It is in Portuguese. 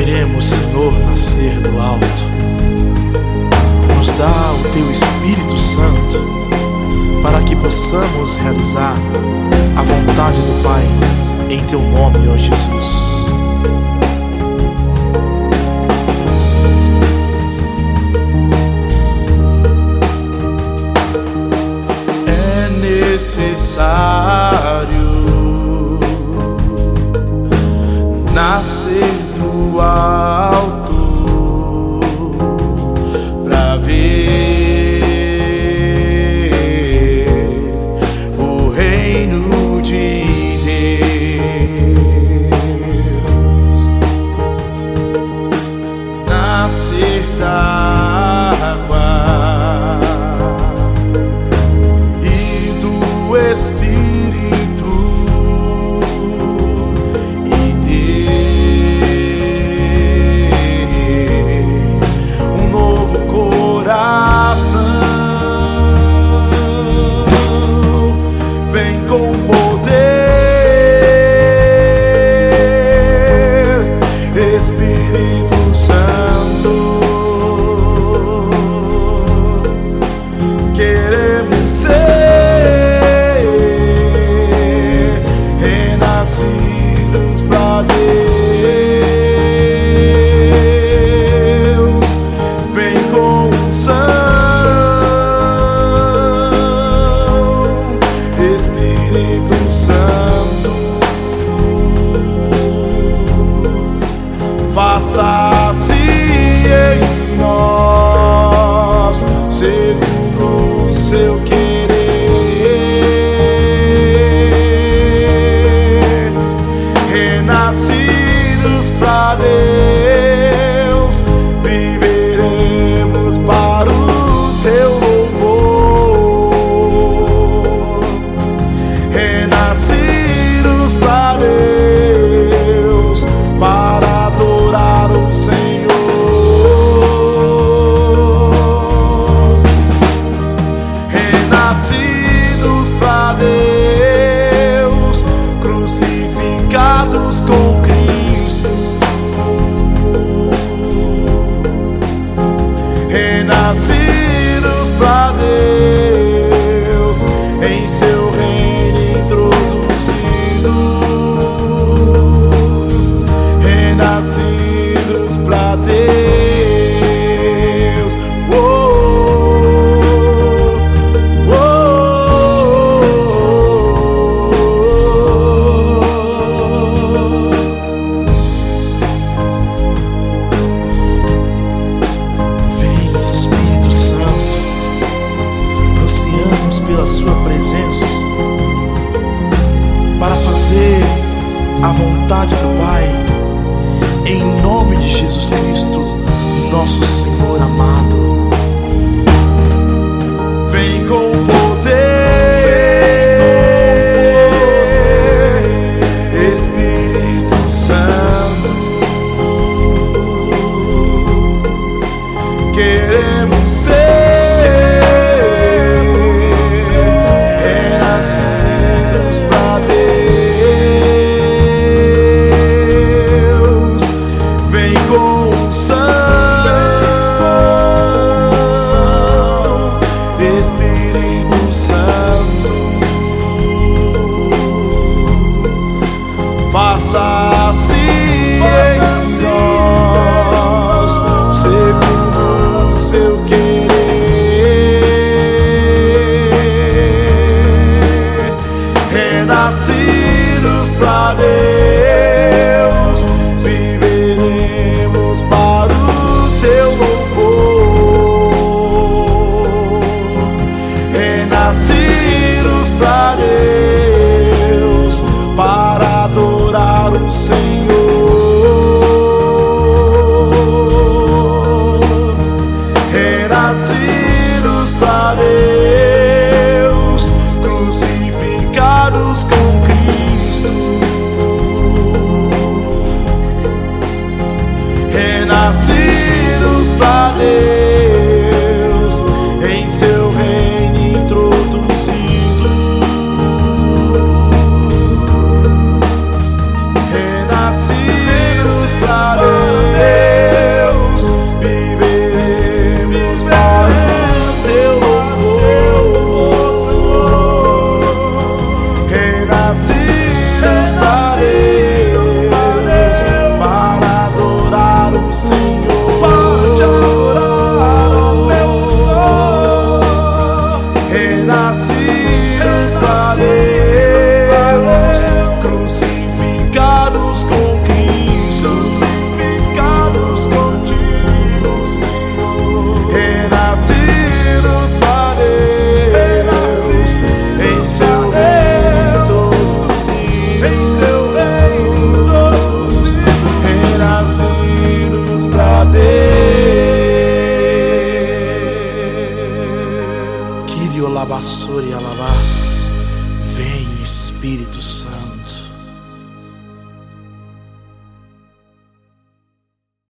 Queremos, Senhor, nascer do alto. Nos dá o Teu Espírito Santo para que possamos realizar a vontade do Pai em Teu nome, ó Jesus. É necessário nascer do alto pra ver o reino de Deus, nascer da água e do Espírito. Vem com poder, Espírito Santo. Queremos ser renascidos pra Deus. Vem com unção, Espírito Santo, faça-se em nós segundo o seu querer. Renascidos pra Deus, viveremos para o Teu louvor. Renascidos pra Deus, para adorar o Senhor. Renascidos pra Deus, crucificados com Cristo. Renascidos pra Deus, em Seu reino introduzidos. Renascidos pra Deus. Oh, oh, oh. Vem, Espírito Santo, ansiamos pela Sua presença para fazer a vontade do Pai, em nome de Jesus Cristo, nosso Senhor amado. Vem com